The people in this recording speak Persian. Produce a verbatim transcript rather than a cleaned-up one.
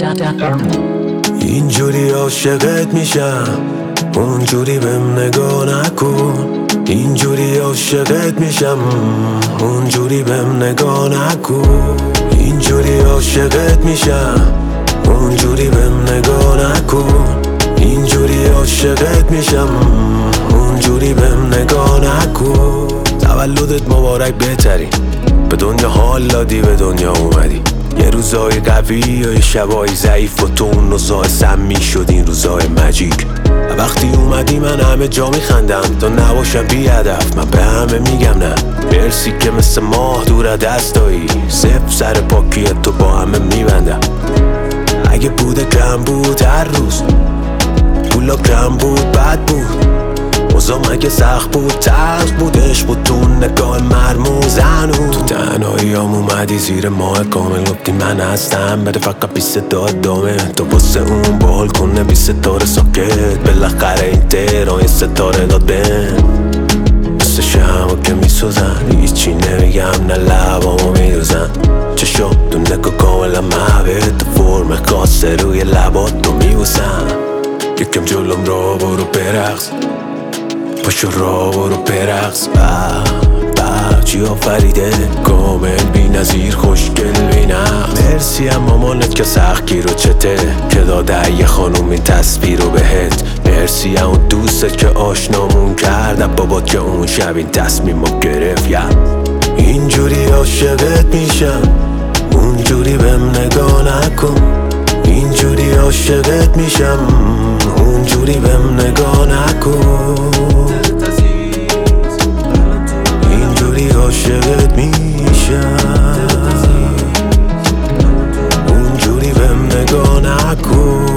اینجوری عاشقت میشم اونجوری بهم نگاه نکن. اینجوری عاشقت میشم اونجوری بهم نگاه نکن. اینجوری عاشقت میشم اونجوری بهم نگاه نکن. اینجوری عاشقت میشم اونجوری بهم نگاه نکن. تولدت مبارک بهتری، به دنیا حال دادی به دنیا اومدی. یه روزای قوی و یه شبای ضعیف و تو اون روزای سمی شد این روزای مجیک. وقتی اومدی من همه جا میخندم تا نباشم بی هدف. من به همه میگم نه مرسی که مثل ماه دور دستایی. صفر سر پاکی تو با همه میبندم. اگه بوده کم بود هر روز پولا کم بود بد بود. اوزام اگه سخت بود تلخ بود عشق بود تو نگاه مرموز هنوز. تو تنهایی هم اومدی زیر ماه کامل گفتی من هستم بده فقط بی صدا دامه. تو واسه اون بالکنه بی ستاره ساکت بالاخره این تهران یه ستاره داد بهم. مثل شمع که میسوزن هیچی نمیگم نه لبامو میدوزن. چشم تو نگاه کاملا محبت تو فرم خاصه روی لبات تو میبوسن. یکم جلوم را برو برقص پاشو را برو برقص. با چی آفریده کامل بی نظیر خوشگل بی نقص. مرسی هم مامانت که سختگیر و چته که داده یه خانوم این تصویر رو بهت. مرسی هم اون دوستت که آشنامون کرد بابات که اون شب این تصمیم رو گرفت. یا اینجوری عاشقت میشم اونجوری بهم نگاه نکن. اینجوری عاشقت میشم اونجوری بهم نگاه نکن. اینجوری عاشقت میشم اونجوری بهم نگاه نکن.